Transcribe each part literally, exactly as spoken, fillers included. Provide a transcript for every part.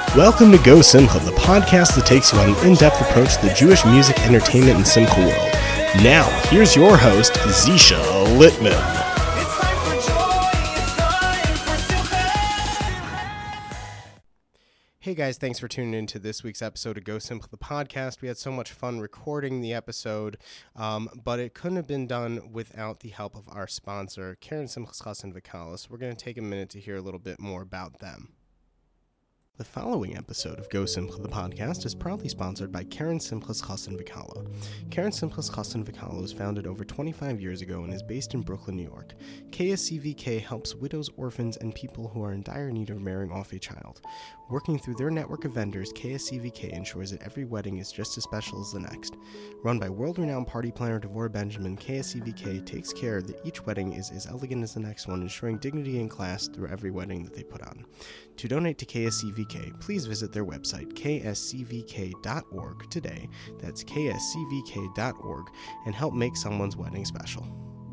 Welcome to Go Simcha, the podcast that takes you on an in-depth approach to the Jewish music, entertainment, and Simcha world. Now, here's your host, Zisha Littman. Hey guys, thanks for tuning in to this week's episode of Go Simcha, the podcast. We had so much fun recording the episode, um, but it couldn't have been done without the help of our sponsor, Keren Simchas Chassan V'Kala. We're going to take a minute to hear a little bit more about them. The following episode of Go Simcha, the podcast, is proudly sponsored by Keren Simchas Chassan V'Kala. Keren Simchas Chassan V'Kala was founded over twenty-five years ago and is based in Brooklyn, New York. K S C V K helps widows, orphans, and people who are in dire need of marrying off a child. Working through their network of vendors, K S C V K ensures that every wedding is just as special as the next. Run by world-renowned party planner Devorah Benjamin, K S C V K takes care that each wedding is as elegant as the next one, ensuring dignity and class through every wedding that they put on. To donate to K S C V K, please visit their website, k s c v k dot org, today. That's k s c v k dot org, and help make someone's wedding special.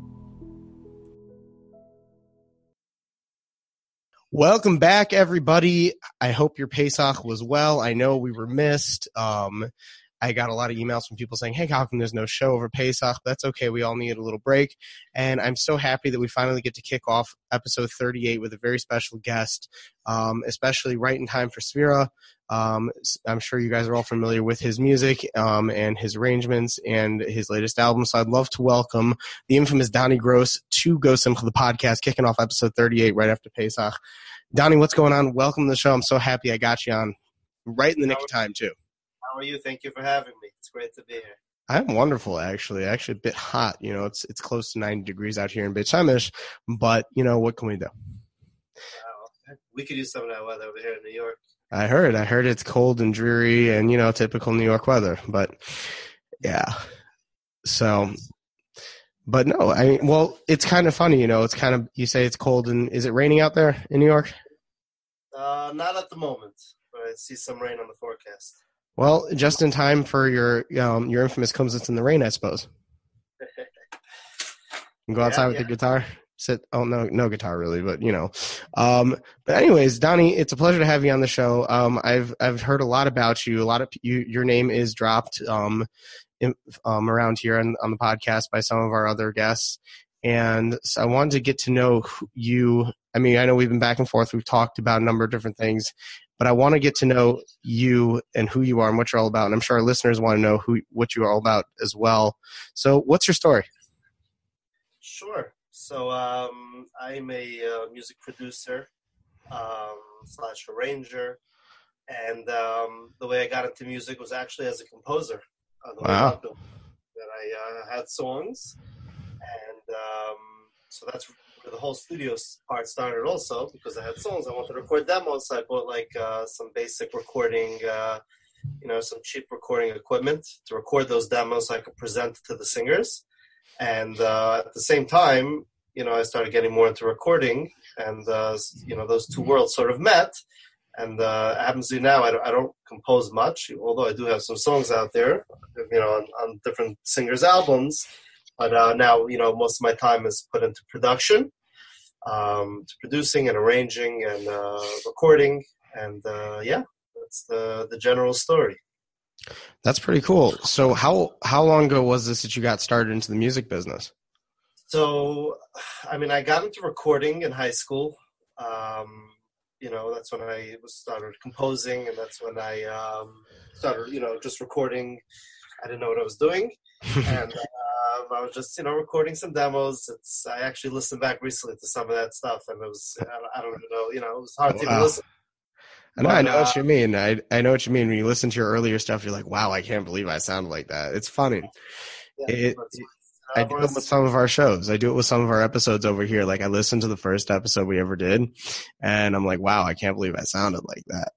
Welcome back, everybody. I hope your Pesach was well. I know we were missed. Um, I got a lot of emails from people saying, hey, how come there's no show over Pesach? That's okay. We all need a little break. And I'm so happy that we finally get to kick off episode thirty-eight with a very special guest, um, especially right in time for Sphira. Um, I'm sure you guys are all familiar with his music um, and his arrangements and his latest album. So I'd love to welcome the infamous Donnie Gross to Go Simcha, the podcast, kicking off episode thirty-eight right after Pesach. Donnie, what's going on? Welcome to the show. I'm so happy I got you on right in the nick of time, too. How are you? Thank you for having me. It's great to be here. I'm wonderful, actually. Actually, a bit hot. You know, it's it's close to ninety degrees out here in Beit Shemesh, but, you know, what can we do? Wow. We could use some of that weather over here in New York. I heard. I heard it's cold and dreary and, you know, typical New York weather. But, yeah. So, but no, I mean, well, it's kind of funny, you know. It's kind of, you say it's cold, and is it raining out there in New York? Uh, not at the moment, but I see some rain on the forecast. Well, just in time for your um, your infamous Comes It's in the Rain, I suppose. You go outside yeah, with yeah. the guitar. Sit. Oh no, no guitar really, but you know. Um, but anyways, Donnie, it's a pleasure to have you on the show. Um, I've I've heard a lot about you. A lot of you. Your name is dropped um, in, um around here on on the podcast by some of our other guests, and so I wanted to get to know you. I mean, I know we've been back and forth. We've talked about a number of different things. But I want to get to know you and who you are and what you're all about. And I'm sure our listeners want to know who what you're all about as well. So what's your story? Sure. So um, I'm a uh, music producer um, slash arranger. And um, the way I got into music was actually as a composer. Uh, the wow. way I, that I uh, had songs. And um, so that's the whole studio part started also because I had songs. I wanted to record demos. So I bought like uh, some basic recording, uh, you know, some cheap recording equipment to record those demos so I could present to the singers. And uh, at the same time, you know, I started getting more into recording and, uh, you know, those two worlds sort of met. And uh, happens to be now, I don't, I don't compose much, although I do have some songs out there, you know, on, on different singers' albums. But uh, now, you know, most of my time is put into production. Um, to producing and arranging and uh, recording, and uh, yeah, that's the the general story. That's pretty cool. So how how long ago was this that you got started into the music business? So, I mean, I got into recording in high school. Um, you know, that's when I was started composing, and that's when I um, started, you know, just recording. I didn't know what I was doing, and uh, I was just, you know, recording some demos. It's I actually listened back recently to some of that stuff, and it was I don't, I don't even know, you know, it was hard wow. to even listen. I know, but, I know uh, what you mean. I I know what you mean when you listen to your earlier stuff. You're like, wow, I can't believe I sounded like that. It's funny. Yeah, it, it, I do it with some of our shows. I do it with some of our episodes over here. Like I listened to the first episode we ever did, and I'm like, wow, I can't believe I sounded like that.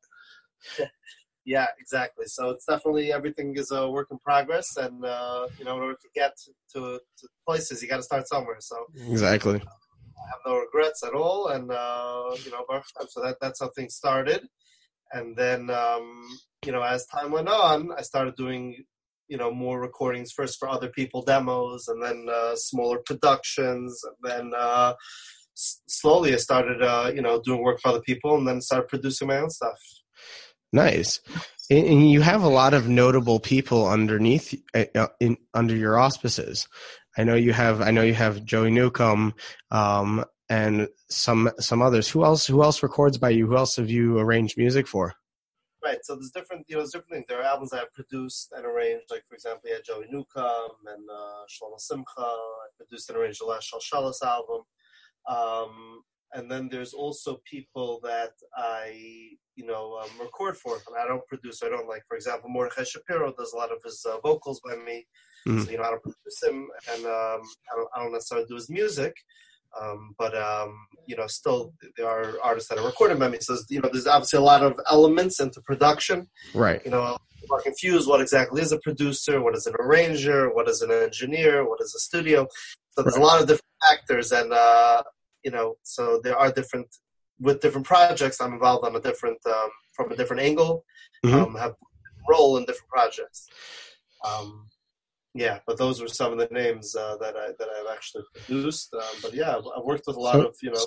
Yeah, exactly. So it's definitely everything is a work in progress, and uh, you know, in order to get to, to places, you got to start somewhere. So exactly, uh, I have no regrets at all, and uh, you know, so that that's how things started. And then, um, you know, as time went on, I started doing, you know, more recordings first for other people, demos, and then uh, smaller productions, and then uh, s- slowly I started, uh, you know, doing work for other people, and then started producing my own stuff. Nice. And you have a lot of notable people underneath uh, in under your auspices. I know you have. I know you have Joey Newcomb um, and some some others. Who else? Who else records by you? Who else have you arranged music for? Right. So there's different. You know, there's different things. There are albums I've produced and arranged. Like for example, you had Joey Newcomb and uh, Shlomo Simcha. I produced and arranged the last Shalshalas album. Um, And then there's also people that I, you know, um, record for. And I don't produce. I don't like, for example, Mordechai Shapiro does a lot of his uh, vocals by me. Mm-hmm. So, you know, I don't produce him, and um, I, don't, I don't necessarily do his music. Um, but, um, you know, still there are artists that are recorded by me. So, you know, there's obviously a lot of elements into production. Right. You know, people are confused. What exactly is a producer? What is an arranger? What is an engineer? What is a studio? So there's right. a lot of different factors. And, uh, you know, so there are different, with different projects, I'm involved on a different, um, from a different angle, mm-hmm. um, have a role in different projects. Um, yeah, but those were some of the names uh, that I that I've actually produced. Um, but yeah, I've worked with a lot so, of you know.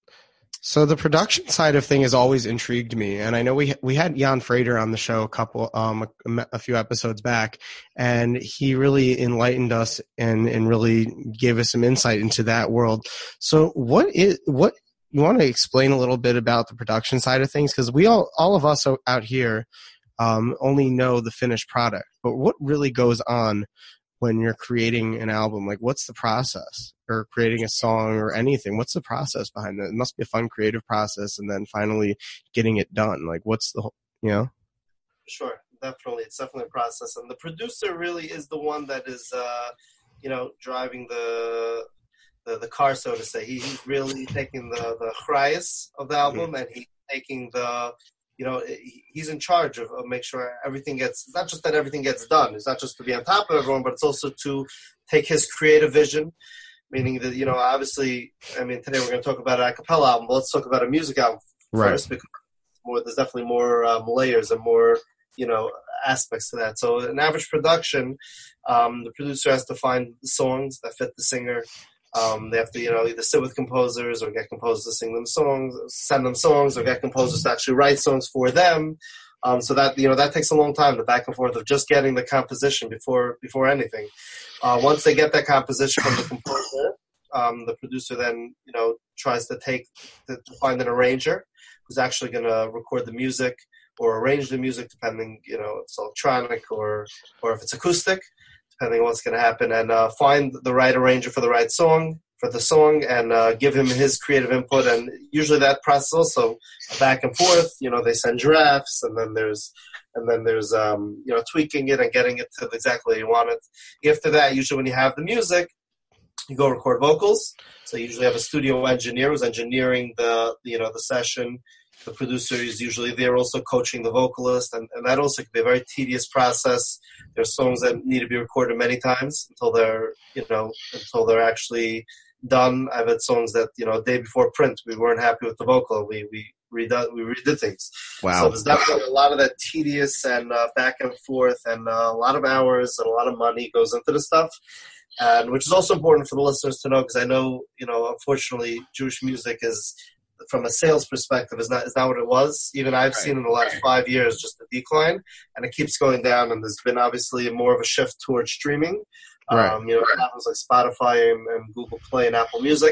So the production side of thing has always intrigued me, and I know we we had Jan Frater on the show a couple um a, a few episodes back, and he really enlightened us and and really gave us some insight into that world. So what is what you want to explain a little bit about the production side of things, because we all all of us out here um, only know the finished product, but what really goes on when you're creating an album? Like, what's the process? Or creating a song or anything? What's the process behind that? It must be a fun creative process, and then finally getting it done. Like, what's the, you know? Sure, definitely. It's definitely a process. And the producer really is the one that is, uh, you know, driving the, the the car, so to say. He, he's really taking the, the chrayas of the album, mm-hmm. and he's taking the, you know, he's in charge of, of make sure everything gets, it's not just that everything gets done. It's not just to be on top of everyone, but it's also to take his creative vision. Meaning that, you know, obviously, I mean, today we're going to talk about an a cappella album, but let's talk about a music album right. first, because more, there's definitely more um, layers and more, you know, aspects to that. So an average production, um, the producer has to find the songs that fit the singer. Um, they have to, you know, either sit with composers or get composers to sing them songs, send them songs, or get composers to actually write songs for them. Um, so that, you know, that takes a long time, the back and forth of just getting the composition before before anything. Uh, once they get that composition from the composer, um, the producer then, you know, tries to take, to, to find an arranger who's actually going to record the music or arrange the music, depending, you know, if it's electronic or, or if it's acoustic, depending on what's going to happen, and uh, find the right arranger for the right song, for the song, and uh, give him his creative input. And usually that process also back and forth, you know, they send drafts, and then there's, and then there's, um, you know, tweaking it and getting it to exactly where you want it. After that, usually when you have the music, you go record vocals. So you usually have a studio engineer who's engineering the, you know, the session. The producer is usually there also coaching the vocalist, and, and that also can be a very tedious process. There's songs that need to be recorded many times until they're, you know, until they're actually done. I've had songs that, you know, day before print, we weren't happy with the vocal. We, we, redid, we redid things. Wow. So there's definitely a lot of that tedious and uh, back and forth, and uh, a lot of hours and a lot of money goes into the stuff. And which is also important for the listeners to know, because I know, you know, unfortunately, Jewish music is, from a sales perspective, is not is not what it was. Even I've right. seen in the last five years just a decline, and it keeps going down. And there's been obviously more of a shift towards streaming. Right. Um, you know, it happens like Spotify and, and Google Play and Apple Music.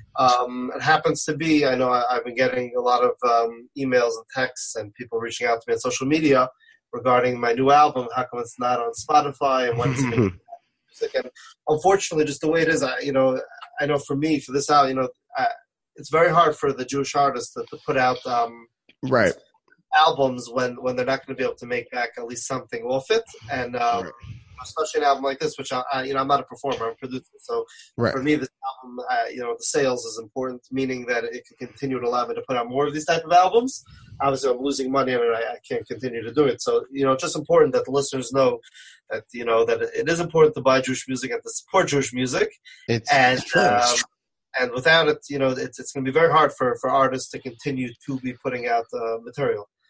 Um, it happens to be, I know I, I've been getting a lot of um, emails and texts and people reaching out to me on social media regarding my new album. How come it's not on Spotify, and when it's going to be music? And unfortunately, just the way it is, I, you know, I know for me, for this album, you know, I, it's very hard for the Jewish artists to, to put out um, right. albums when, when they're not going to be able to make back at least something off it. And um, right. especially an album like this, which I, I, you know, I'm not a performer, I'm a producer. So right. for me, this album, uh, you know, the sales is important, meaning that it can continue to allow me to put out more of these type of albums. Obviously, I'm losing money on it. I, I can't continue to do it. So, you know, it's just important that the listeners know that, you know, that it is important to buy Jewish music and to support Jewish music. It's and, true. Um, And without it, you know, it's it's going to be very hard for, for artists to continue to be putting out uh, material.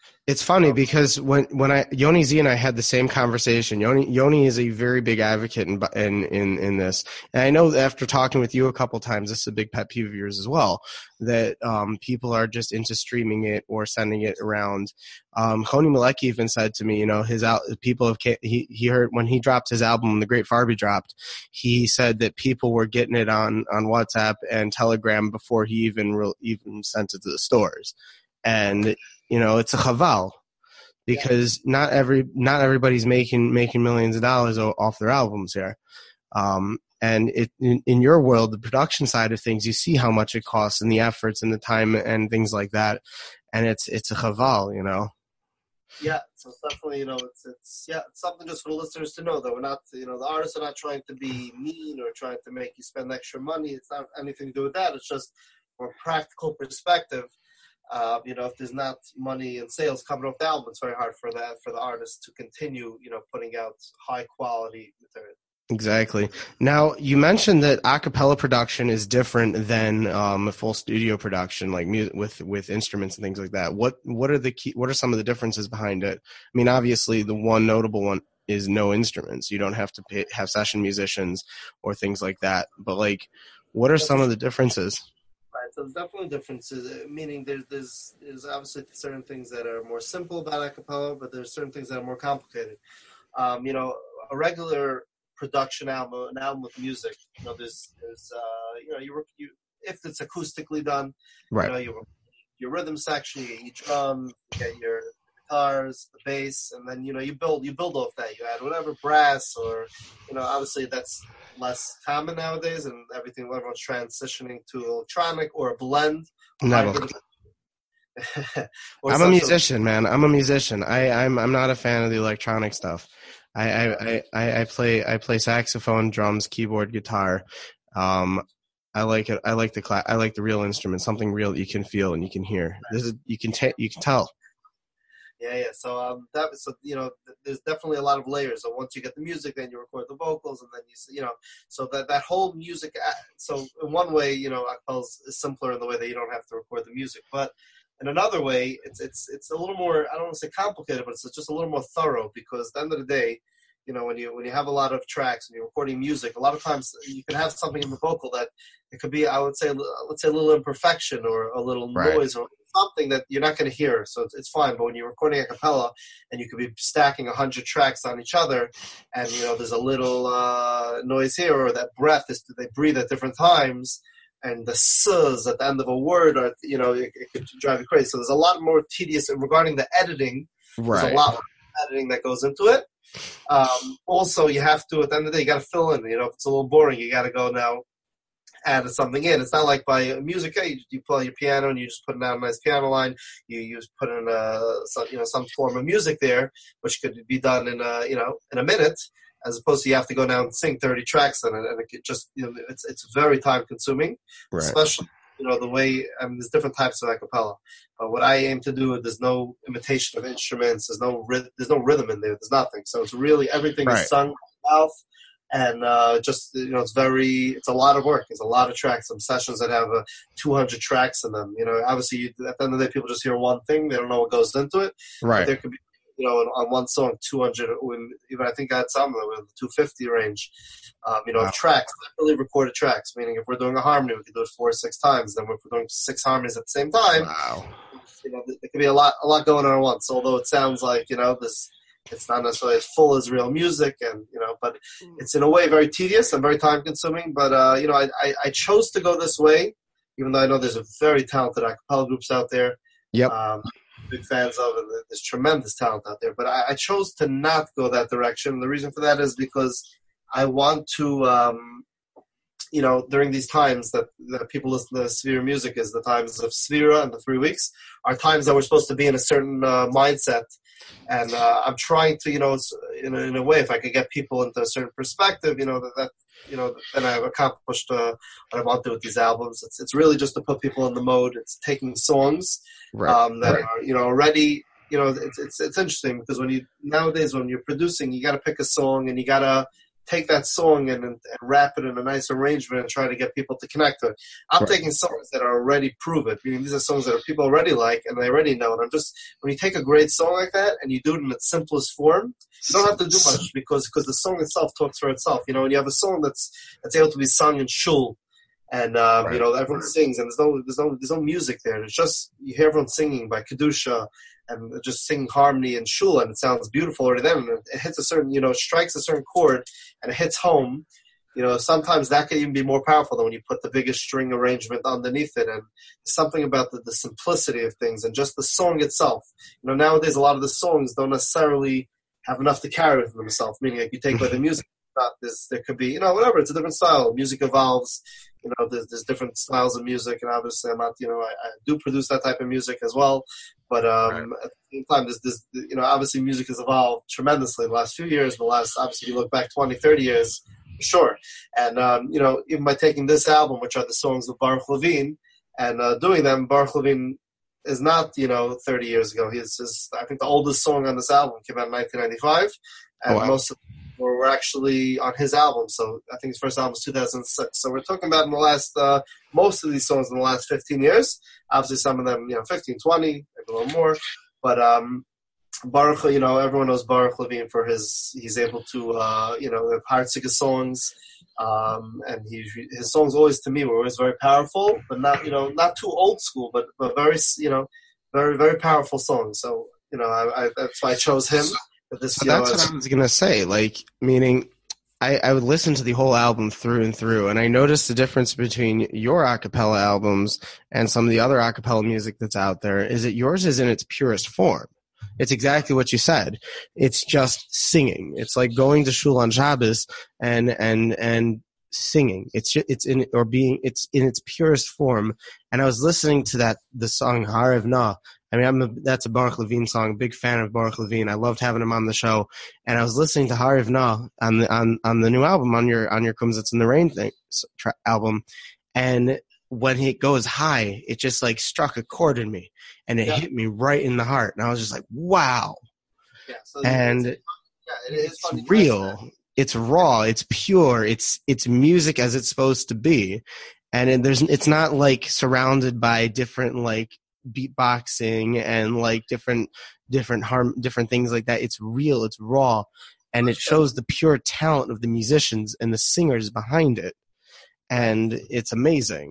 It's funny because when, when I Yoni Z and I had the same conversation. Yoni Yoni is a very big advocate in in in, in this, and I know that after talking with you a couple times, this is a big pet peeve of yours as well. That um, people are just into streaming it or sending it around. Um, Honi Malecki even said to me, you know, his out people have he he heard when he dropped his album, The Great Farby dropped. He said that people were getting it on on WhatsApp and Telegram before he even re- even sent it to the stores, and you know, it's a chaval because yeah. not every not everybody's making making millions of dollars off their albums here. Um, and it in, in your world, the production side of things, you see how much it costs and the efforts and the time and things like that. And it's it's a chaval, you know. Yeah, so it's definitely, you know, it's it's yeah, it's something just for the listeners to know that we're not, you know, the artists are not trying to be mean or trying to make you spend extra money. It's not anything to do with that. It's just from a practical perspective. Uh, you know, if there's not money and sales coming off the album, it's very hard for that for the artist to continue, you know, putting out high quality material. Exactly. Now, you mentioned that a cappella production is different than um, a full studio production, like music with with instruments and things like that. What what are the key? What are some of the differences behind it? I mean, obviously, the one notable one is no instruments. You don't have to pay, have session musicians or things like that. But like, what are some of the differences? Right, so there's definitely differences, meaning there's, there's, there's obviously certain things that are more simple about a cappella, but there's certain things that are more complicated. Um, you know, a regular production album, an album with music, you know, there's, there's uh, you know, you, you if it's acoustically done, right. you know, you, your rhythm section, you get your drum, you get your guitars, the bass, and then, you know, you build, you build off that. You add whatever brass or, you know, obviously that's less common nowadays, and everything everyone's transitioning to electronic or a blend. Never. I'm a musician, man. I'm a musician. I, I'm I'm not a fan of the electronic stuff. I I, I, I play I play saxophone, drums, keyboard, guitar. Um, I like it. I like the cla- I like the real instrument, something real that you can feel and you can hear. This is you can ta- you can tell. Yeah, yeah. So um, that so you know, there's definitely a lot of layers. So once you get the music, then you record the vocals, and then you you know, so that that whole music. So in one way, you know, acapella is simpler in the way that you don't have to record the music, but in another way, it's it's it's a little more. I don't want to say complicated, but it's just a little more thorough because at the end of the day, you know, when you when you have a lot of tracks and you're recording music, a lot of times you can have something in the vocal that it could be, I would say, let's say a little imperfection or a little right. noise or something that you're not going to hear. So it's, it's fine. But when you're recording a cappella and you could be stacking a hundred tracks on each other, and you know there's a little uh, noise here or that breath is they breathe at different times. And the s's at the end of a word, are you know, it, it could drive you crazy. So there's a lot more tedious regarding the editing. Right. There's a lot more editing that goes into it. Um, also, you have to, at the end of the day, you got to fill in. You know, if it's a little boring, you got to go now, add something in. It's not like by music, hey, you, you play your piano and you just put down a nice piano line. You you just put in a some, you know some form of music there, which could be done in a you know in a minute. As opposed to you have to go down and sing thirty tracks in it, and it just you know it's it's very time consuming, right. especially you know the way I mean there's different types of acapella. But what I aim to do, there's no imitation of instruments, there's no there's no rhythm in there, there's nothing. So it's really everything right. is sung by mouth, and uh, just you know it's very it's a lot of work. It's a lot of tracks. Some sessions that have uh, two hundred tracks in them. You know, obviously you, at the end of the day, people just hear one thing, they don't know what goes into it. Right. But there could be. You know, on one song, two hundred, even I think I had some that were in the two fifty range, um, you know, wow. tracks, really recorded tracks, meaning if we're doing a harmony, we can do it four or six times. Then if we're doing six harmonies at the same time, wow. you know, there could be a lot a lot going on at once, although it sounds like, you know, this it's not necessarily as full as real music, and, you know, but it's in a way very tedious and very time-consuming. But, uh, you know, I, I, I chose to go this way, even though I know there's a very talented a cappella groups out there. Yep. Um, big fans of, and there's tremendous talent out there. But I, I chose to not go that direction. The reason for that is because I want to, um, you know, during these times that, that people listen to Svira music is the times of Svira and the three weeks are times that we're supposed to be in a certain uh, mindset. And uh, I'm trying to, you know, in a, in a way, if I could get people into a certain perspective, you know, that, that you know, then I've accomplished uh, what I want to do with these albums. It's it's really just to put people in the mode. It's taking songs right. um, that right. are, you know, already, you know, it's, it's it's interesting because when you, nowadays when you're producing, you got to pick a song and you got to take that song and, and wrap it in a nice arrangement and try to get people to connect to it. I'm right. taking songs that are already proven. Meaning these are songs that are people already like and they already know. And I'm just, when you take a great song like that and you do it in its simplest form, you don't have to do much because because the song itself talks for itself. You know, when you have a song that's that's able to be sung in shul, and um, right. you know everyone sings, and there's no there's no there's no music there. It's just you hear everyone singing by kedusha and just singing harmony and shul, and it sounds beautiful already. Then and it hits a certain you know strikes a certain chord and it hits home. You know, sometimes that can even be more powerful than when you put the biggest string arrangement underneath it. And something about the, the simplicity of things and just the song itself. You know, nowadays a lot of the songs don't necessarily have enough to carry within themselves. Meaning, like you take away the music, not this, there could be, you know, whatever. It's a different style. Music evolves. You know, there's, there's different styles of music, and obviously, I'm not, you know, I, I do produce that type of music as well. But um, right. at the same time, there's this, you know, obviously, music has evolved tremendously in the last few years. The last, obviously, you look back twenty, thirty years. Sure. And, um, you know, even by taking this album, which are the songs of Baruch Levine, and uh, doing them, Baruch Levine is not, you know, thirty years ago. He's, his, I think the oldest song on this album came out in nineteen ninety-five, and oh, wow. most of them were, were actually on his album. So I think his first album was two thousand six. So we're talking about in the last, uh, most of these songs in the last fifteen years. Obviously some of them, you know, fifteen, twenty, maybe a little more. But, um, Baruch, you know, everyone knows Baruch Levine for his, he's able to, uh, you know, the Heartseeker songs, um, and he, his songs always, to me, were always very powerful, but not, you know, not too old school, but, but very, you know, very, very powerful songs. So, you know, I, I, that's why I chose him. But this, so you that's know, what I was going to say, like, meaning I, I would listen to the whole album through and through, and I noticed the difference between your a cappella albums and some of the other a cappella music that's out there is that yours is in its purest form. It's exactly what you said. It's just singing. It's like going to shul on Shabbos and and and singing. It's it's in or being it's in its purest form. And I was listening to that the song Harav Na. I mean, I'm a, that's a Baruch Levine song. Big fan of Baruch Levine. I loved having him on the show. And I was listening to Harav Na on the on on the new album on your on your Comes It's in the Rain thing tra- album, and when it goes high, it just like struck a chord in me, and it yeah. hit me right in the heart. And I was just like, wow. Yeah, so and it's, yeah, it is it's real. It's raw. It's pure. It's, it's music as it's supposed to be. And it, there's, it's not like surrounded by different like beatboxing and like different, different harm, different things like that. It's real. It's raw. And it shows the pure talent of the musicians and the singers behind it. And it's amazing.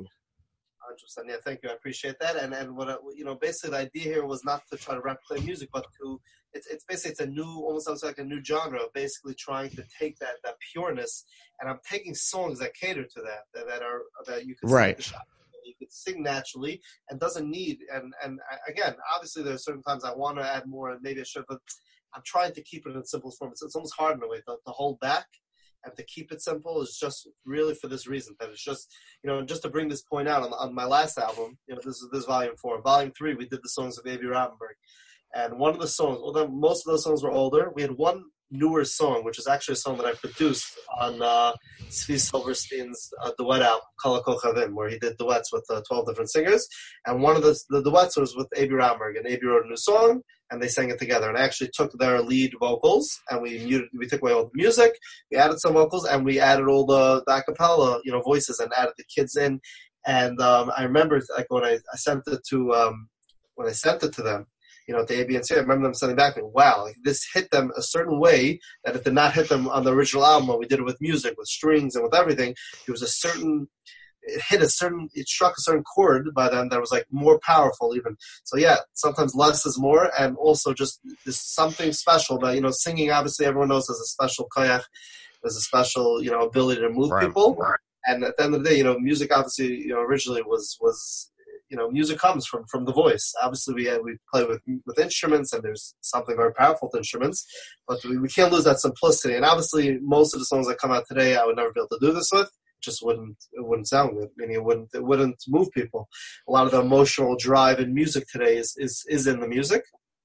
Yeah, thank you. I appreciate that. And and what I, you know, basically the idea here was not to try to replicate music, but to it's it's basically it's a new, almost sounds like a new genre of basically trying to take that that pureness, and I'm taking songs that cater to that that, that are that you could right. sing you could sing naturally and doesn't need and and again, obviously there are certain times I want to add more and maybe I should, but I'm trying to keep it in its simplest form. It's, it's almost hard in a way to, to hold back. And to keep it simple is just really for this reason, that it's just, you know, just to bring this point out on, on my last album, you know, this is this volume four. Volume three, we did the songs of Avi Rottenberg. And one of the songs, although most of those songs were older, we had one newer song, which is actually a song that I produced on uh, Zvi Silverstein's uh, duet album, Kol HaKochavim, where he did duets with uh, twelve different singers. And one of the, the duets was with Avi Rottenberg, and Avi wrote a new song, and they sang it together. And I actually took their lead vocals, and we muted, we took away all the music, we added some vocals, and we added all the, the a cappella, you know, voices, and added the kids in. And um, I remember, like, when I, I sent it to, um, when I sent it to them, you know, the A B and C, I remember them sending back, like, wow, like, this hit them a certain way that it did not hit them on the original album when we did it with music, with strings and with everything. There was a certain, it hit a certain, it struck a certain chord by them that was like more powerful even. So yeah, sometimes less is more, and also just there's something special about, you know, singing, obviously everyone knows there's a special koyach, there's a special, you know, ability to move right. people. Right. And at the end of the day, you know, music obviously, you know, originally was, was, you know, music comes from, from the voice. Obviously, we uh, we play with with instruments, and there's something very powerful to instruments, but we, we can't lose that simplicity. And obviously, most of the songs that come out today, I would never be able to do this with. It just wouldn't it wouldn't sound good. Meaning, it wouldn't it wouldn't move people. A lot of the emotional drive in music today is is, is in the music,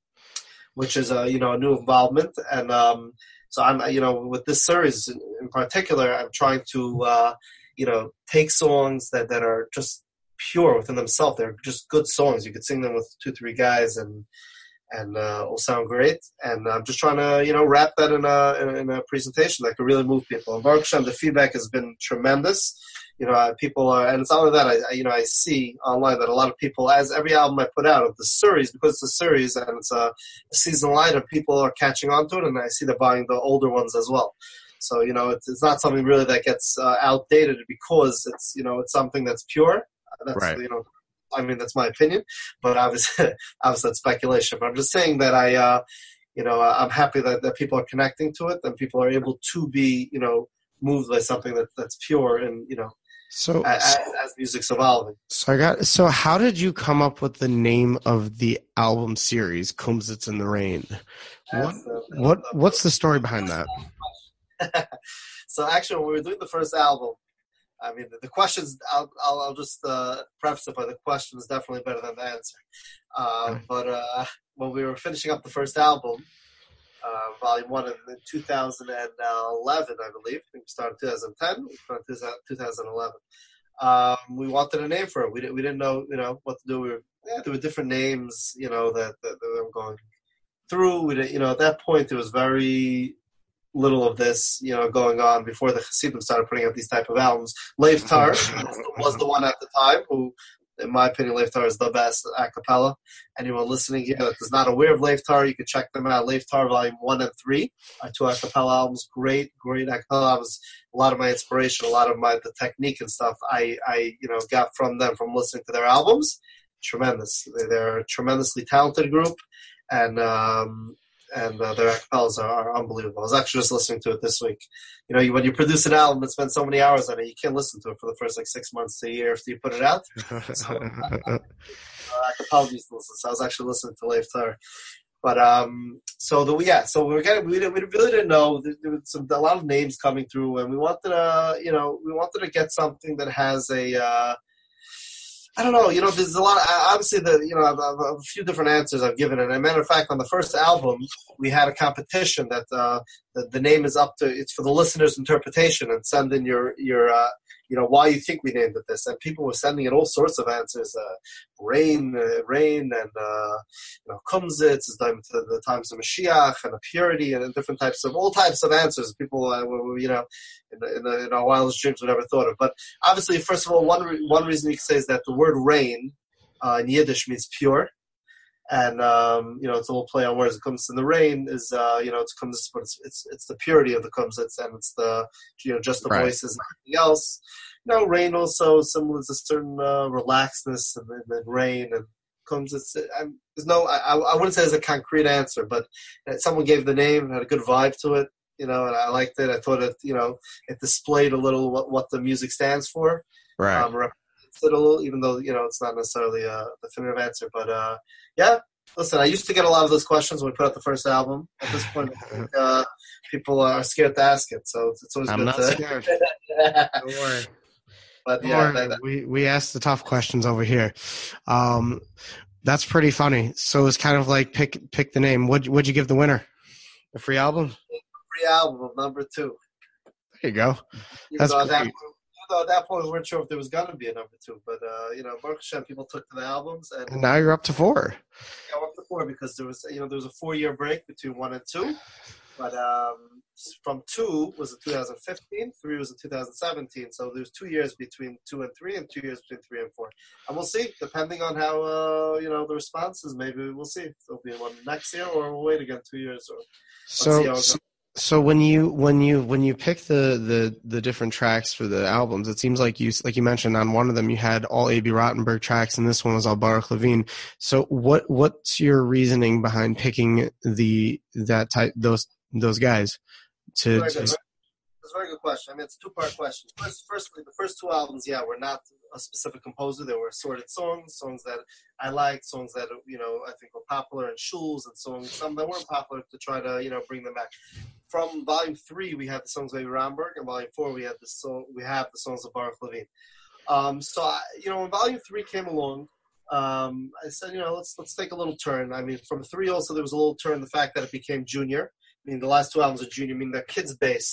which is a you know a new involvement. And um, so I'm you know with this series in, in particular, I'm trying to uh, you know take songs that, that are just pure within themselves. They're just good songs. You could sing them with two, three guys, and and uh, will sound great. And I'm just trying to, you know, wrap that in a, in a presentation that could really move people. And Baruch Hashem, the feedback has been tremendous. You know, uh, people are, and it's not only that, I, I, you know, I see online that a lot of people, as every album I put out of the series, because it's a series and it's a, a seasonal item, people are catching on to it, and I see they're buying the older ones as well. So, you know, it's, it's not something really that gets uh, outdated because it's, you know, it's something that's pure. That's, right. you know, I mean, that's my opinion, but obviously, obviously that's speculation. But I'm just saying that I, uh, you know, I'm happy that, that people are connecting to it and people are able to be, you know, moved by something that, that's pure and, you know, so as, as music's evolving. So I got. So how did you come up with the name of the album series, Kumsitz in the Rain? What, the, what, what's the story behind that? So actually, when we were doing the first album, I mean, the, the questions, I'll, I'll, I'll just uh, preface it by the question is definitely better than the answer. Uh, okay. But uh, when we were finishing up the first album, uh, volume one in, in two thousand eleven, I believe, I think we started in two thousand ten, we started in two thousand eleven. Um, we wanted a name for it. We didn't, we didn't know, you know, what to do. We were, yeah, there were different names, you know, that, that, that we were going through. We didn't, you know, at that point, there was very little of this, you know, going on before the Hasidim started putting out these type of albums. Lev Tar was the one at the time who, in my opinion, Lev Tar is the best a cappella. Anyone listening here that is not aware of Lev Tar, you can check them out. Lev Tar Volume one and three are two a cappella albums. Great, great a cappella albums. A lot of my inspiration, a lot of my, the technique and stuff I, I, you know, got from them from listening to their albums. Tremendous. They're a tremendously talented group. And, um, and uh, their acapellas are, are unbelievable. I was actually just listening to it this week. You know, you, when you produce an album and spend so many hours on it, you can't listen to it for the first like six months to a year after you put it out. So, uh, acapella used to listen. So I was actually listening to Lev Tar. But um, so the yeah, so we were getting we didn't, we really didn't know there was some, a lot of names coming through, and we wanted to you know we wanted to get something that has a. Uh, I don't know, you know, there's a lot, of, obviously, the you know, a, a few different answers I've given. And as a matter of fact, on the first album, we had a competition that uh, the, the name is up to, it's for the listener's interpretation, and send in your, your uh, you know, why you think we named it this. And people were sending in all sorts of answers, uh, rain, uh, rain, and, uh, you know, Kumsitz is the, the times of Mashiach, and a purity, and different types of, all types of answers people, uh, were, you know, in, the, in, the, in our wildest dreams we never thought of. But obviously, first of all, one re- one reason you can say is that the word rain uh, in Yiddish means pure. And, um, you know, it's a little play on words. It comes in the rain is, uh, you know, it's comes, but it's, it's, it's the purity of the Kumsitz, and it's the, you know, just the right. voices and everything else. You know, rain also symbolizes a certain uh, relaxedness, and then rain and Kumsitz. And there's no, I, I wouldn't say there's a concrete answer, but someone gave the name and had a good vibe to it, you know, and I liked it. I thought it, you know, it displayed a little what, what the music stands for. Right. Um, a little, even though, you know, it's not necessarily a definitive answer, but uh, yeah, listen, I used to get a lot of those questions when we put out the first album. At this point, I think, uh, people are scared to ask it, so it's, it's always I'm good not to... scared. Don't worry. But Don't yeah, worry. that, that, we we asked the tough questions over here. Um, that's pretty funny. So it's kind of like pick pick the name. What what'd you give the winner? The free album? Free album of number two. There you go. Even That's great. great. At that point, we weren't sure if there was going to be a number two, but uh, you know, Baruch Hashem, people took to the albums, and, and now you're up to four. Yeah, I'm up to four because there was, you know, there was a four-year break between one and two, but um, from two was in two thousand fifteen, three was in two thousand seventeen, so there's two years between two and three, and two years between three and four, and we'll see, depending on how uh, you know the responses. Maybe we'll see if there'll be one next year, or we'll wait again two years. Or so. so- So when you when you when you pick the, the, the different tracks for the albums, it seems like you like you mentioned on one of them you had all A B Rottenberg tracks, and this one was all Baruch Levine. So what what's your reasoning behind picking the that type those those guys to? Very to good. That's a very good question. I mean, it's a two-part question. First, firstly, the first two albums, yeah, were not a specific composer. They were assorted songs, songs that I liked, songs that, you know, I think were popular in shuls, and songs, some that weren't popular, to try to, you know, bring them back. From volume three, we had the songs of Baby Romberg, and volume four, we had the song, we have the songs of Baruch Levine. Um, so, I, you know, when volume three came along, um, I said, you know, let's let's take a little turn. I mean, from three also, there was a little turn, the fact that it became junior. I mean, the last two albums are junior, meaning they're kids-based.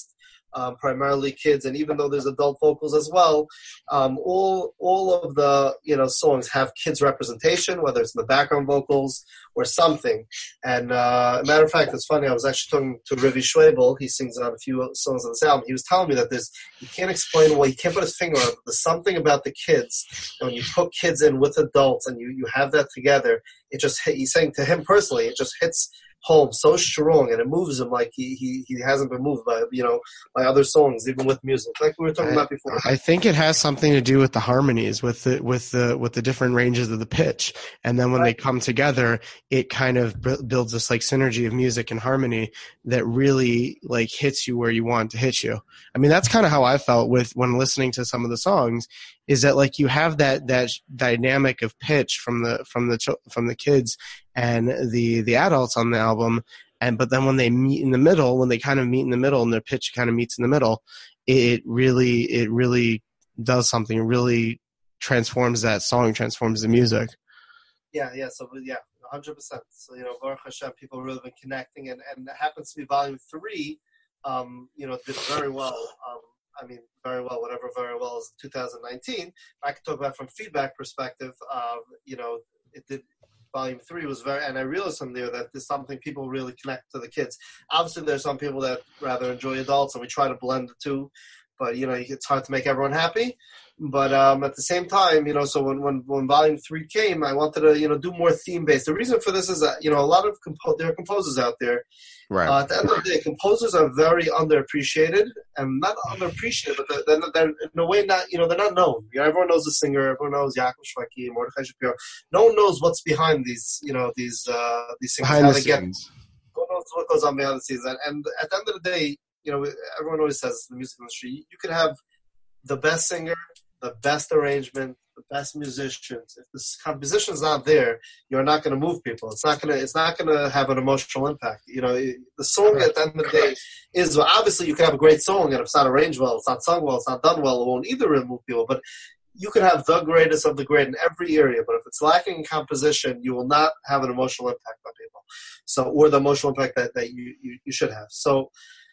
um, primarily kids, and even though there's adult vocals as well, um, all all of the you know songs have kids representation, whether it's in the background vocals or something. And uh, matter of fact, it's funny. I was actually talking to Rivi Schwebel. He sings on a few songs on this album. He was telling me that there's you can't explain why, he can't put his finger on it. There's something about the kids. When you put kids in with adults and you, you have that together, it just hit, he's saying to him personally, it just hits home so strong, and it moves him like he, he, he hasn't been moved by you know by other songs, even with music, like we were talking I, about before. I think it has something to do with the harmonies, with the with the with the different ranges of the pitch, and then when right. they come together, it kind of b- builds this like synergy of music and harmony that really like hits you where you want to hit you. I mean, that's kind of how I felt with when listening to some of the songs. Is that like you have that that dynamic of pitch from the from the from the kids and the the adults on the album, and but then when they meet in the middle, when they kind of meet in the middle and their pitch kind of meets in the middle, it really it really does something. It really transforms that song, transforms the music. Yeah, yeah. So yeah, one hundred percent. So you know, Baruch Hashem, people have really been connecting, and and it happens to be volume three. Um, you know, did very well. Um, I mean, very well, whatever very well is two thousand nineteen. I can talk about from feedback perspective. Um, you know, it did. Volume three was very, and I realized from there that there's something people really connect to the kids. Obviously, there's some people that rather enjoy adults, and we try to blend the two. But you know, it's hard to make everyone happy. But um, at the same time, you know, so when, when when Volume Three came, I wanted to you know do more theme based. The reason for this is that you know a lot of compo- there are composers out there. Right. Uh, at the end of the day, composers are very underappreciated, and not underappreciated, but they're, they're, they're in a way not you know they're not known. You know, everyone knows the singer, everyone knows Yaakov Shweki, Mordechai Shapiro. No one knows what's behind these you know these uh, these singers. Behind how the they get, scenes. no one knows what goes on behind the scenes, and, and at the end of the day, you know, everyone always says in the music industry, you could have the best singer, the best arrangement, the best musicians. If this composition is not there, you're not going to move people. It's not going to. It's not going to have an emotional impact. You know, the song at the end of the day is well, obviously you can have a great song, and if it's not arranged well, it's not sung well, it's not done well, it won't either move people. But you can have the greatest of the great in every area, but if it's lacking in composition, you will not have an emotional impact on people. So, or the emotional impact that, that you, you you should have. So,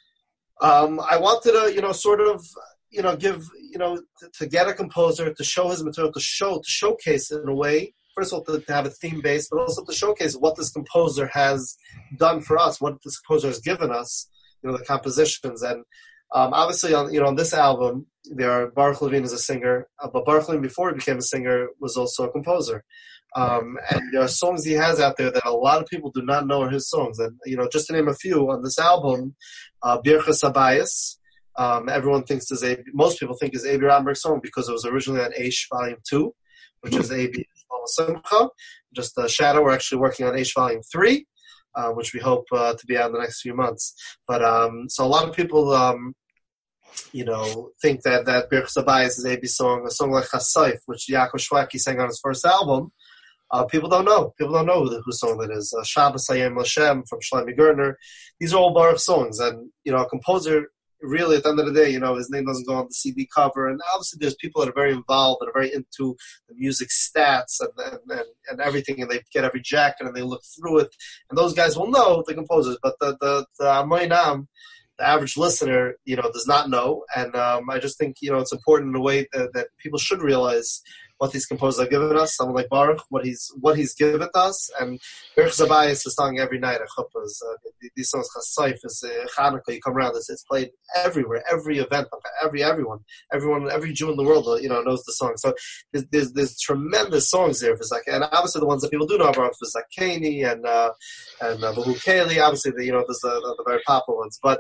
um, I wanted to, you know, sort of. You know, give you know to, to get a composer to show his material, to show to showcase it in a way. First of all, to, to have a theme base, but also to showcase what this composer has done for us, what this composer has given us. You know, the compositions, and um, obviously on you know on this album, there are Baruch Levine is a singer, uh, but Baruch Levine before he became a singer was also a composer. Um, and there are songs he has out there that a lot of people do not know are his songs. And you know, just to name a few on this album, uh, Birchas Habayis. Um, everyone thinks is a most people think is A B Rotenberg's song because it was originally on Aish Volume Two, which is A B Simcha. Just a shadow. We're actually working on Aish Volume Three, uh, which we hope uh, to be out in the next few months. But um, so a lot of people, um, you know, think that that Birchas Habayis is A B's song, a song like Chassaif, which Yaakov Shweki sang on his first album. Uh, people don't know. People don't know who, whose song that is. Uh, Shabbos Hayem Lashem from Shlomi Gertner. These are all Baruch songs, and you know, a composer. Really, at the end of the day, you know, his name doesn't go on the C D cover, and obviously there's people that are very involved, that are very into the music stats and and, and, and everything, and they get every jacket and they look through it, and those guys will know the composers, but the the the Amoinam, the average listener, you know, does not know, and um, I just think you know it's important in a way that, that people should realize what these composers have given us. Someone like Baruch, what he's what he's given us, and Birchas Habayis is sung every night at chuppahs. Uh, these songs, Chassaif, is uh, Hanukkah. You come around, it's, it's played everywhere, every event, every everyone, everyone, every Jew in the world, you know, knows the song. So there's there's, there's tremendous songs there for Zak, and obviously the ones that people do know about for Zakeni and uh, and uh, Bahu Keli. Obviously, the, you know, there's the, the, the very popular ones, but.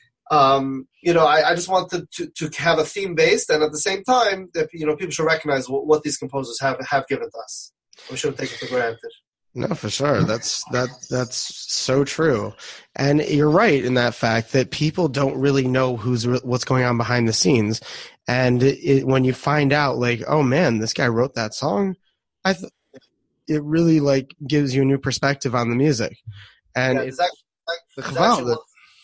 Um, you know, I, I just wanted to, to have a theme based, and at the same time, that you know, people should recognize what, what these composers have have given to us. We shouldn't take it for granted. No, for sure. That's that. That's so true, and you're right in that fact that people don't really know who's what's going on behind the scenes, and it, when you find out, like, oh man, this guy wrote that song, I, th- it really like gives you a new perspective on the music, and yeah, it's actually, the it's Chval actually that.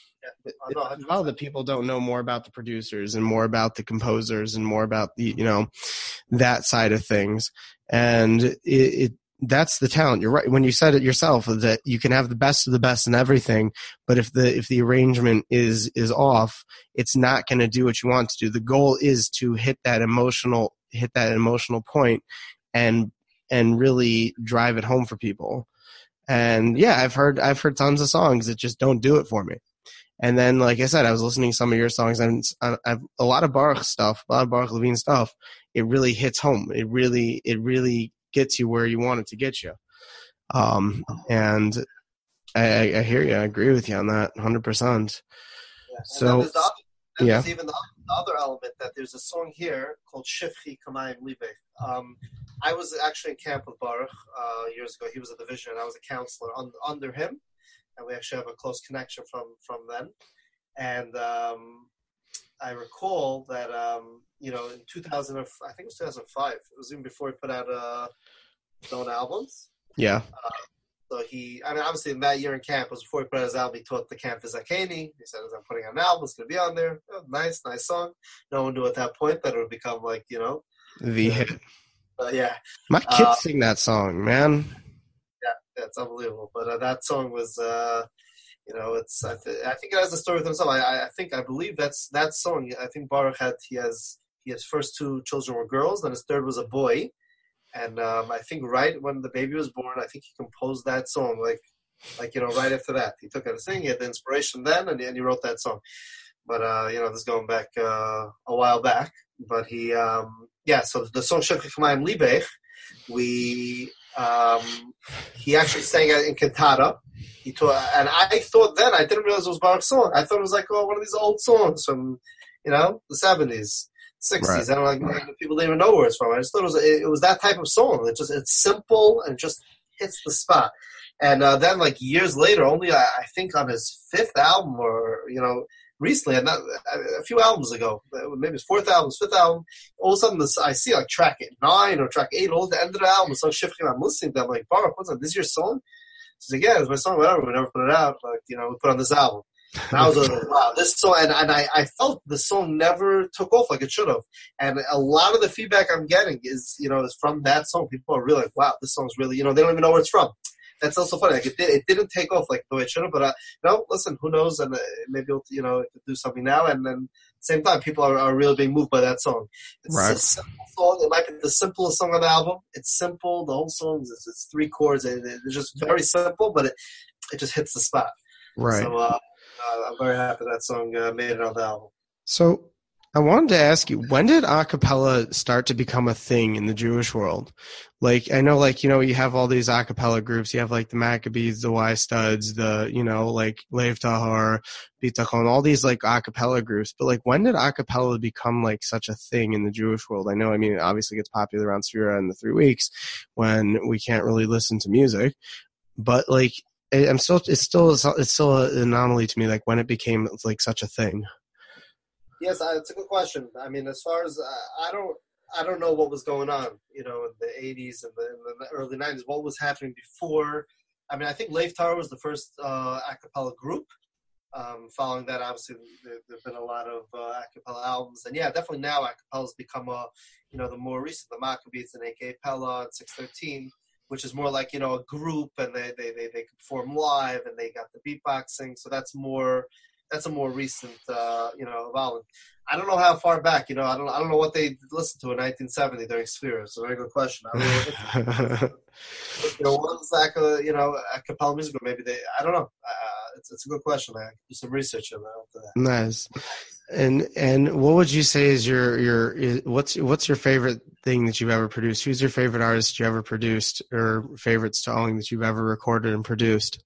It's how that people don't know more about the producers and more about the composers and more about the, you know, that side of things. And it, it that's the talent. You're right. When you said it yourself, that you can have the best of the best in everything, but if the if the arrangement is is off, it's not going to do what you want to do. The goal is to hit that emotional hit that emotional point and and really drive it home for people. And yeah, I've heard I've heard tons of songs that just don't do it for me. And then, like I said, I was listening to some of your songs, and I've, a lot of Baruch stuff, a lot of Baruch Levine stuff. It really hits home. It really, it really gets you where you want it to get you. Um, and I, I hear you. I agree with you on that, one hundred percent. Yeah. So, there's, the other, then yeah. there's even the other element that there's a song here called Shifchi Kamayim Libeh. Um, I was actually in camp with Baruch uh, years ago. He was a division, and I was a counselor un, under him. And we actually have a close connection from, from then. And um, I recall that, um, you know, in two thousand, I think it was two thousand five, it was even before he put out uh, his own albums. Yeah. Uh, so he, I mean, obviously in that year in camp, was before he put out his album, he taught the camp Vizakeni. He said, as I'm putting out an album, it's going to be on there. Oh, nice, nice song. No one knew at that point that it would become like, you know. The uh, hit. Uh, yeah. My kids uh, sing that song, man. Yeah, it's unbelievable. But uh, that song was, uh, you know, it's. I, th- I think it has a story with himself. I, I think, I believe that's that song. I think Baruch had he has he his first two children were girls, then his third was a boy, and um, I think right when the baby was born, I think he composed that song. Like, like you know, right after that, he took it to sing. He had the inspiration then, and, and he wrote that song. But uh, you know, this is going back uh, a while back. But he, um, yeah. So the song Shefech Kamayim Libech, we. Um, he actually sang it in cantata. He taught, and I thought then I didn't realize it was Baruch's song. I thought it was like oh, one of these old songs from, you know, the seventies, sixties. Right. I don't like people didn't even know where it's from. I just thought it was it was that type of song. It just it's simple and just hits the spot. And uh, then like years later, only I, I think on his fifth album or you know. Recently, not, a few albums ago, maybe it's fourth album, fifth album, all of a sudden this, I see like track nine or track eight, all at the end of the album, so shifting, I'm listening to them, I'm like, Baruch, what's that? This is your song? She's like, yeah, it's my song, whatever, we never put it out, but, you know, we put on this album. And I was like, wow, this song, and, and I, I felt the song never took off like it should have. And a lot of the feedback I'm getting is, you know, is from that song. People are really like, wow, this song's really, you know, they don't even know where it's from. That's also funny. Like it, did, it didn't take off like the way it should have. But uh, no, listen, who knows? And uh, maybe it'll, you know, do something now. And then at the same time, people are, are really being moved by that song. It's right. a simple song. It might be the simplest song on the album. It's simple. The whole song is it's three chords. And it's just very simple, but it it just hits the spot. Right. So uh, uh, I'm very happy that song uh, made it on the album. So I wanted to ask you, when did a cappella start to become a thing in the Jewish world? Like, I know, like, you know, you have all these a cappella groups. You have, like, the Maccabees, the Y Studs, the, you know, like, Lev Tahor, Bitachon, all these, like, a cappella groups. But, like, when did a cappella become, like, such a thing in the Jewish world? I know, I mean, it obviously gets popular around Sfira in the three weeks when we can't really listen to music. But, like, I'm still, it's still, it's still an anomaly to me, like, when it became, like, such a thing. Yes, it's a good question. I mean, as far as uh, I don't, I don't know what was going on, you know, in the eighties and the, in the early nineties. What was happening before? I mean, I think Lev Tahor was the first uh, a cappella group. Um, following that, obviously, there have been a lot of uh, a cappella albums, and yeah, definitely now a cappella has become a, you know, the more recent, the Maccabees and A K Pella and six thirteen, which is more like you know a group, and they they they, they perform live, and they got the beatboxing, so that's more. That's a more recent, uh, you know, evolvement. I don't know how far back, you know, I don't I don't know what they listened to in nineteen seventy during Sfira. It's a very good question. I don't know if, if, you know, what was that, you know, a cappella music, or maybe they, I don't know. Uh, it's, it's a good question. I can do some research on that. Nice. And and what would you say is your your what's what's your favorite thing that you've ever produced? Who's your favorite artist you ever produced, or favorite song that you've ever recorded and produced?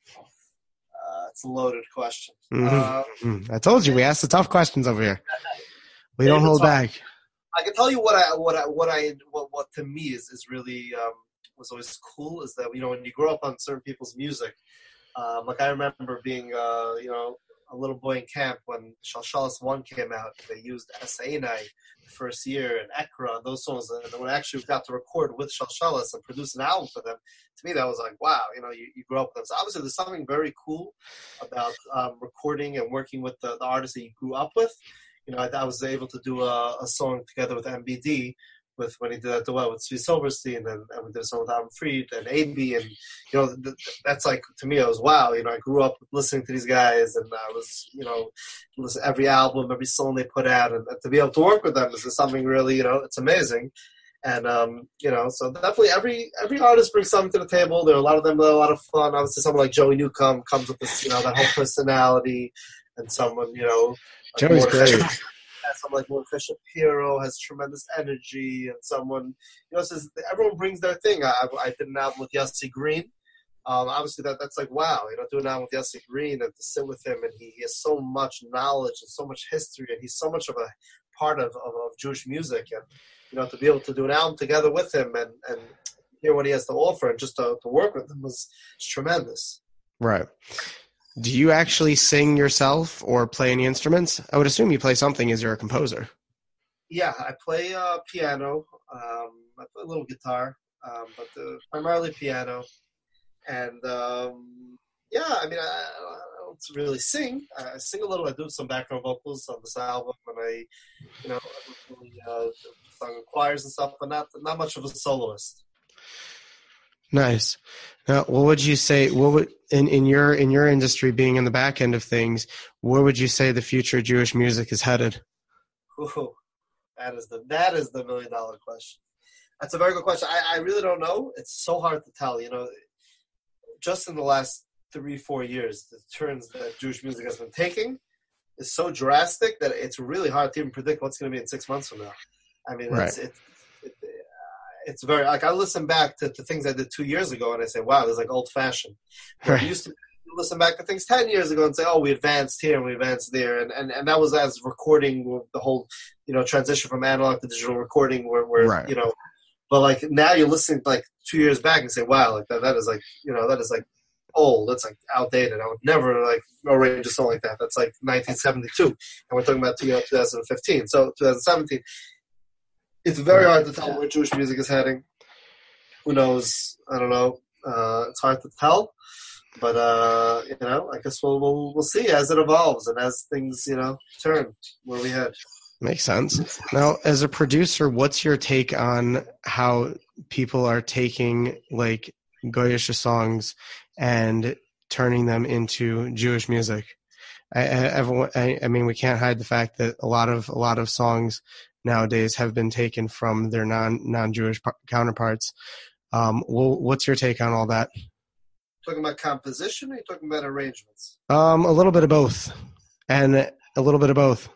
It's a loaded question. Mm-hmm. Uh, I told you we ask the tough questions over here. We don't hold back. I can tell you what I what I what I what, what to me is is really um, was always cool is that you know when you grow up on certain people's music, um, like I remember being uh, you know a little boy in camp when Shalshalas One came out. They used Esainai the first year and Ekra and those songs. And when I actually got to record with Shalshalas and produce an album for them, to me that was like, wow, you know, you, you grew up with them. So obviously there's something very cool about um, recording and working with the, the artists that you grew up with. You know, I, I was able to do a, a song together with M B D with when he did that duet with Zvi Silverstein, and, and we did some with Adam Fried and A B, and you know th- that's like, to me, it was wow. You know, I grew up listening to these guys, and I was, you know, listen every album, every song they put out, and, and to be able to work with them is something really, you know, it's amazing. And um, you know, so definitely every every artist brings something to the table. There are a lot of them that are a lot of fun. Obviously, someone like Joey Newcomb comes with this, you know, that whole personality, and someone, you know, like Joey's great. Someone like Mordechai Shapiro has tremendous energy, and someone, you know, says everyone brings their thing. I, I did an album with Yossi Green. Um, obviously, that that's like wow, you know, doing an album with Yossi Green and to sit with him, and he, he has so much knowledge and so much history, and he's so much of a part of, of, of Jewish music, and you know, to be able to do an album together with him and, and hear what he has to offer and just to, to work with him was tremendous. Right. Do you actually sing yourself or play any instruments? I would assume you play something as you're a composer. Yeah, I play uh, piano. Um, I play a little guitar, um, but uh, primarily piano. And um, yeah, I mean, I, I don't really sing. I sing a little. I do some background vocals on this album, and I, you know, I really, uh, sung in choirs and stuff, but not not much of a soloist. Nice. Now, what would you say? What would in, in your in your industry, being in the back end of things, where would you say the future of Jewish music is headed? Ooh, that is the that is the million dollar question. That's a very good question. I, I really don't know. It's so hard to tell. You know, just in the last three four years, the turns that Jewish music has been taking is so drastic that it's really hard to even predict what's going to be in six months from now. I mean, right. it's it's it, it's very like I listen back to, to things I did two years ago, and I say, wow, this is like old fashioned. Right. I used to listen back to things ten years ago and say, oh, we advanced here and we advanced there, and and, and that was as recording, the whole, you know, transition from analog to digital recording, where where right. you know, but like now you're listening like two years back and say, wow, like that that is like, you know, that is like old. That's like outdated. I would never like arrange a song like that. That's like nineteen seventy-two, and we're talking about, you know, twenty fifteen. So twenty seventeen. It's very hard to tell where Jewish music is heading. Who knows? I don't know. Uh, it's hard to tell, but uh, you know, I guess we'll, we'll we'll see as it evolves and as things, you know, turn where we head. Makes sense. Now, as a producer, what's your take on how people are taking like Goyish songs and turning them into Jewish music? I, I, everyone, I, I mean, we can't hide the fact that a lot of a lot of songs nowadays have been taken from their non non Jewish counterparts. Um, well, what's your take on all that? Talking about composition, or are you talking about arrangements? Um, a little bit of both, and a little bit of both.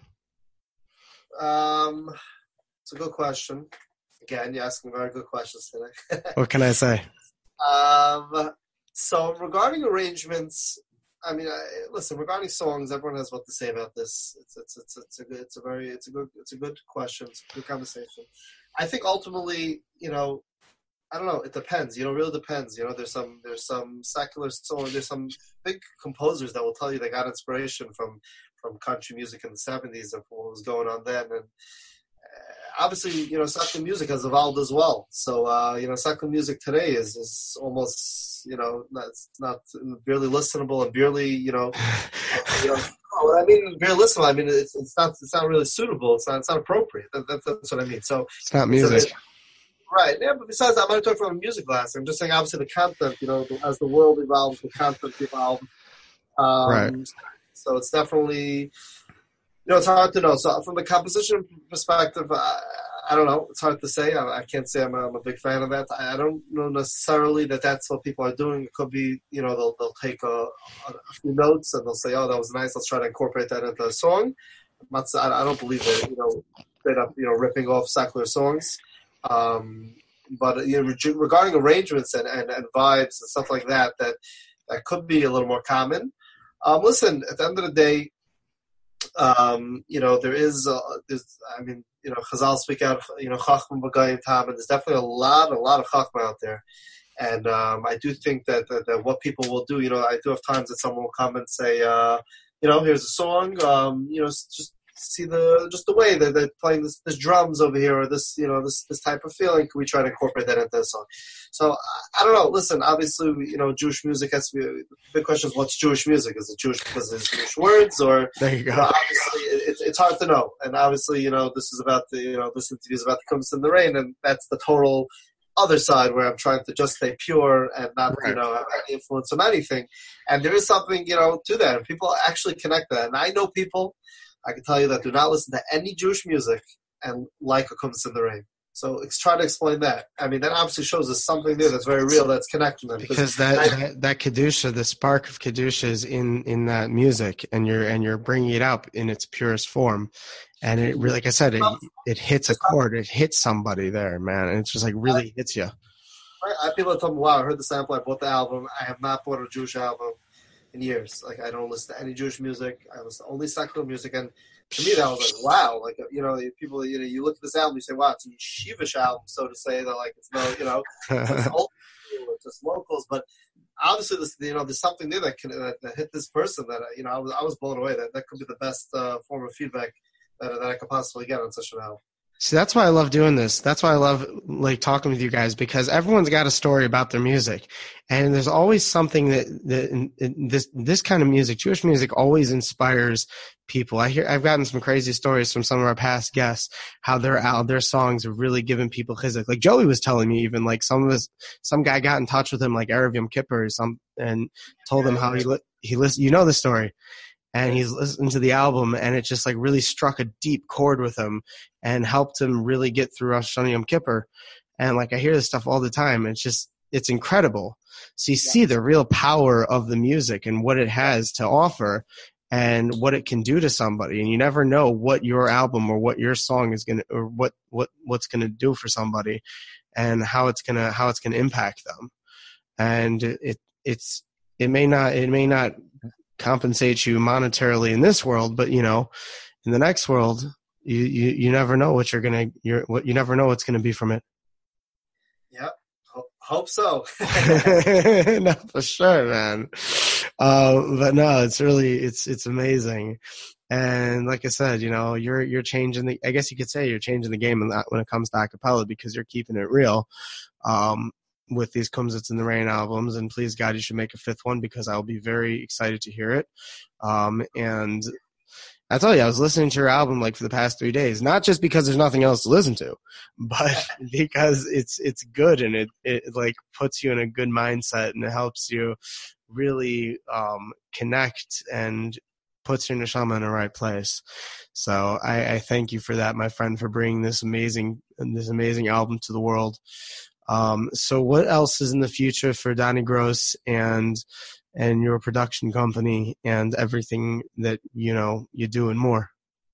Um, it's a good question. Again, you're asking very good questions today. What can I say? Um, so regarding arrangements, I mean, I, listen. Regarding songs, everyone has what to say about this. It's it's it's it's a good, it's a very it's a good it's a good question. It's a good conversation. I think ultimately, you know, I don't know. It depends. You know, it really depends. You know, there's some there's some secular songs. There's some big composers that will tell you they got inspiration from from country music in the seventies and what was going on then. And uh, obviously, you know, secular music has evolved as well. So, uh, you know, secular music today is is almost, you know, not, it's not barely listenable and barely, you know, you know. What I mean, barely listenable. I mean, it's it's not it's not really suitable. It's not it's not appropriate. That, that, that's what I mean. So it's not music. So right. Yeah, but besides, I'm not talking from a music class. I'm just saying, obviously, the content, you know, as the world evolves, the content evolves. Um, right. So it's definitely, you know, it's hard to know. So from the composition perspective, I, I don't know. It's hard to say. I, I can't say I'm a, I'm a big fan of that. I, I don't know necessarily that that's what people are doing. It could be, you know, they'll they'll take a, a few notes and they'll say, oh, that was nice. Let's try to incorporate that into a song. I'm not, I don't believe that, you know, straight up, you know, ripping off secular songs. Um, but you know, regarding arrangements and, and, and vibes and stuff like that, that that could be a little more common. Um, listen, at the end of the day, um, you know, there is, uh, there's, I mean, you know, Chazal speak out, you know, Chachma B'Gayim Tam, and there's definitely a lot, a lot of Chachma out there. And um, I do think that, that, that what people will do, you know, I do have times that someone will come and say, uh, you know, here's a song, um, you know, just see the just the way that they're playing this, this drums over here, or this, you know, this this type of feeling. Can we try to incorporate that into the song? So I don't know. Listen, obviously, you know, Jewish music has to be. The big question is, what's Jewish music? Is it Jewish because it's Jewish words, or there you go? You know, obviously, it's it's hard to know. And obviously, you know, this is about the, you know, this interview is about the Kumbas in the Rain, and that's the total other side where I'm trying to just stay pure and not, right. you know, have any influence on anything. And there is something, you know, to that. And people actually connect that. And I know people, I can tell you, that do not listen to any Jewish music and like a Kumbas in the Rain. So it's try to explain that. I mean, that obviously shows us something there that's very real, that's connecting them. Because that, I, that that kedusha, the spark of kedusha, is in, in that music, and you're and you're bringing it out in its purest form, and it really, like I said, it it hits a chord, it hits somebody there, man, and it's just like really hits you. Right? I have people that tell me, "Wow, I heard the sample, I bought the album. I have not bought a Jewish album in years. Like, I don't listen to any Jewish music. I listen to only secular music." And to me, that was like, wow. Like, you know, people, you know, you look at this album, you say, wow, it's a yeshivish album, so to say. That like, it's no, you know, it's old, it's just locals. But obviously, this, you know, there's something there that can that, that hit this person that, you know, I was I was blown away. That that could be the best uh, form of feedback that that I could possibly get on such an album. See, that's why I love doing this. That's why I love like talking with you guys, because everyone's got a story about their music, and there's always something that, that in, in this this kind of music, Jewish music, always inspires people. I hear I've gotten some crazy stories from some of our past guests, how their out their songs have really given people chizuk. Like Joey was telling me, even like some of his some guy got in touch with him like Erev Yom Kippur or some, and told him how he li- he listened. You know the story. And he's listened to the album, and it just like really struck a deep chord with him and helped him really get through Rosh Hashanah Yom Kippur. And like I hear this stuff all the time. It's just, it's incredible. So you yeah. see the real power of the music and what it has to offer and what it can do to somebody. And you never know what your album or what your song is going to, or what, what, what's going to do for somebody and how it's going to, how it's going to impact them. And it, it's, it may not, it may not, compensate you monetarily in this world, but you know, in the next world, you you, you never know what you're gonna you're what you never know what's gonna be from it. Yep, hope, hope so. No, for sure, man. Uh, but no, it's really it's it's amazing, and like I said, you know, you're you're changing the. I guess you could say you're changing the game in that when it comes to acapella, because you're keeping it real. Um, with these Kumbas in the Rain albums, and please God, you should make a fifth one, because I'll be very excited to hear it. Um, and I tell you, I was listening to your album like for the past three days, not just because there's nothing else to listen to, but because it's, it's good, and it, it like puts you in a good mindset, and it helps you really, um, connect and puts your neshama in the right place. So I, I thank you for that, my friend, for bringing this amazing, this amazing album to the world. Um, so what else is in the future for Donnie Gross and and your production company and everything that, you know, you do and more?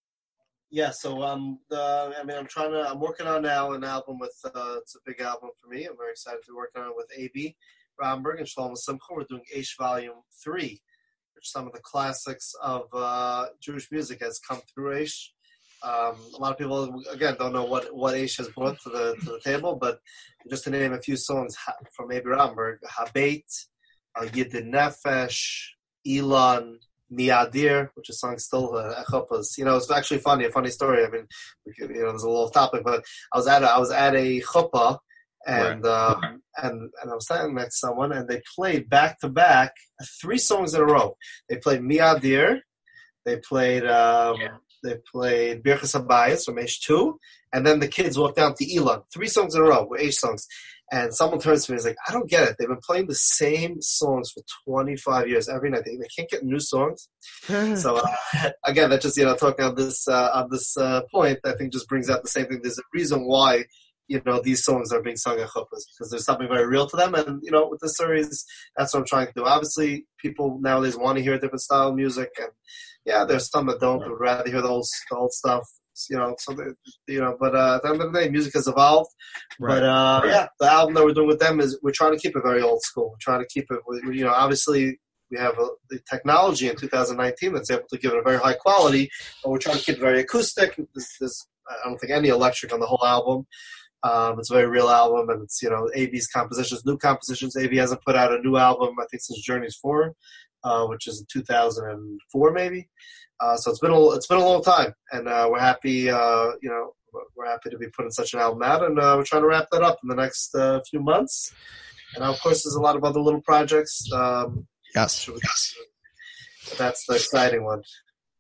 Yeah, so um, the, I mean, I'm trying to, I'm working on now an album with, uh, it's a big album for me. I'm very excited to be working on it with A B Romberg and Shlomo Simcha. We're doing Aish Volume three, which some of the classics of uh, Jewish music has come through Aish. Um, a lot of people, again, don't know what, what Aish has brought to the to the table, but just to name a few songs from A B Romberg: Habeit, uh, Yidin Nefesh, Elon, Miadir, which is a song still uh, Echopas. You know, it's actually funny, a funny story. I mean, we could, you know, there's a little topic, but I was at a, I was at a chuppah, and right. um, and and I was standing next to someone, and they played back to back three songs in a row. They played Miadir, they played. Um, yeah. They played Birchas Habayis from Aish two, and then the kids walked down to Elon. Three songs in a row were Aish songs. And someone turns to me and is like, I don't get it. They've been playing the same songs for twenty-five years every night. They, they can't get new songs. So, uh, again, that just, you know, talking on this uh, on this uh, point, I think just brings out the same thing. There's a reason why, you know, these songs are being sung at chuppahs, because there's something very real to them. And, you know, with this series, that's what I'm trying to do. Obviously, people nowadays want to hear a different style of music, and yeah, there's some that don't, would rather hear the old, the old stuff, you know, so, they, you know, but uh, at the end of the day, music has evolved. Right. But, uh, right. yeah, the album that we're doing with them is, we're trying to keep it very old school. We're trying to keep it, you know, obviously we have a, the technology in two thousand nineteen that's able to give it a very high quality, but we're trying to keep it very acoustic. There's, there's I don't think any electric on the whole album. Um, it's a very real album, and it's, you know, A B's compositions, new compositions. A B hasn't put out a new album, I think, since Journeys four. Uh, which is in two thousand four, maybe. Uh, so it's been a it's been a long time, and uh, we're happy. Uh, you know, we're happy to be putting such an album out, and uh, we're trying to wrap that up in the next uh, few months. And of course, there's a lot of other little projects. Um, yes. yes. That's the exciting one.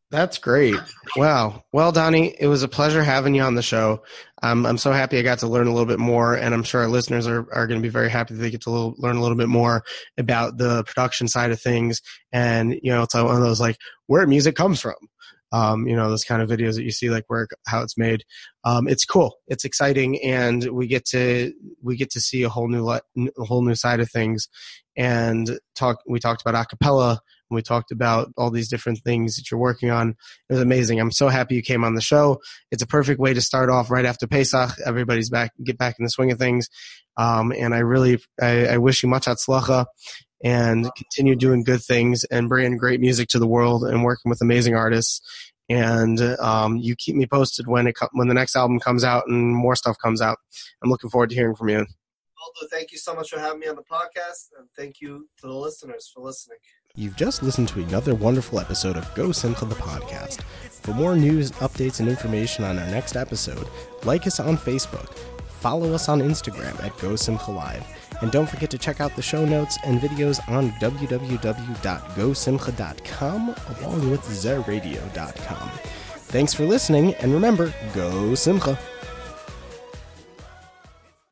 That's great. Wow. Well, Donnie, it was a pleasure having you on the show. Um, I'm so happy I got to learn a little bit more, and I'm sure our listeners are, are going to be very happy that they get to little, learn a little bit more about the production side of things. And, you know, it's one of those like where music comes from. Um, you know, those kind of videos that you see, like where, how it's made. Um, it's cool. It's exciting. And we get to, we get to see a whole new, a whole new side of things. And talk, we talked about acapella, and we talked about all these different things that you're working on. It was amazing. I'm so happy you came on the show. It's a perfect way to start off right after Pesach. Everybody's back, get back in the swing of things. Um, and I really, I, I wish you much hatzlacha and continue doing good things and bringing great music to the world and working with amazing artists. And um, you keep me posted when it when the next album comes out and more stuff comes out. I'm looking forward to hearing from you. Aldo, thank you so much for having me on the podcast, and thank you to the listeners for listening. You've just listened to another wonderful episode of Go Simcha the podcast. For more news, updates, and information on our next episode, like us on Facebook, follow us on Instagram at Go Simcha Live, and don't forget to check out the show notes and videos on w w w dot go simcha dot com along with zeradio dot com. Thanks for listening, and remember, Go Simcha!